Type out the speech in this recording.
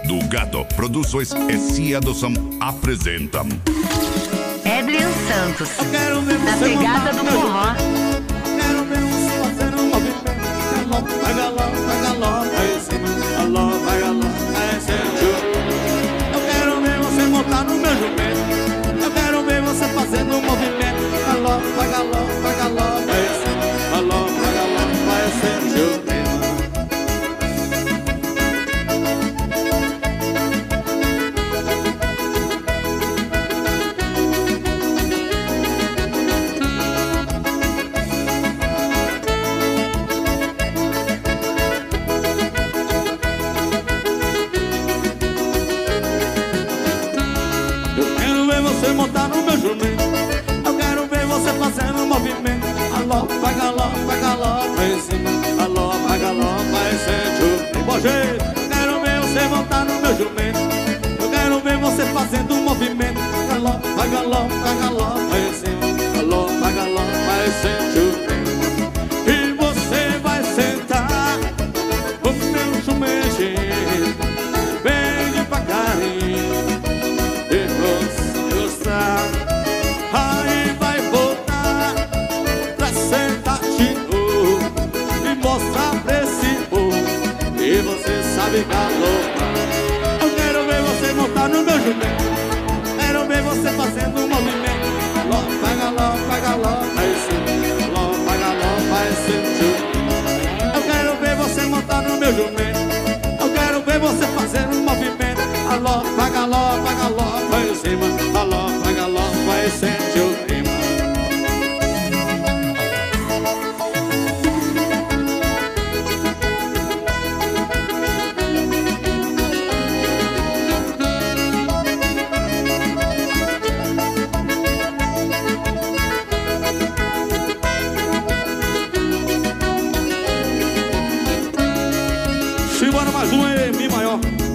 do Gado Produções e Cia do Som apresentam Edrian Santos, na pegada do forró. Quero ver você fazendo um movimento. Vai galope, aí em cima. Vai galope, aí em cima. Eu quero ver você montar no meu jumento. Eu quero ver você fazendo um movimento. Vai galope, aí em cima. Vai galope, vai em cima. Você montar no meu jumento. Eu quero ver você fazendo um movimento. Vai galope, aí em cima. Vai galope, aí em cima. Tem bom jeito. Eu quero ver você montar no meu jumento. Eu quero ver você fazendo um movimento. Vai galope, aí em cima. Vai galope, aí em cima. E você vai sentar no meu jumento bem devagarinho. Aí vai voltar pra sentar de novo e mostrar pra esse povo que você sabe galopar. Eu quero ver você montar no meu jumento. Quero ver você fazendo um movimento. Vai galope, aí sim. Vai galope, aí sim. Eu quero ver você montar no meu jumento. Eu quero ver você fazendo um movimento. Vai galope, aí em cima. Vai galope, vai sente o clima. Simbora mais um aí, Mi maior.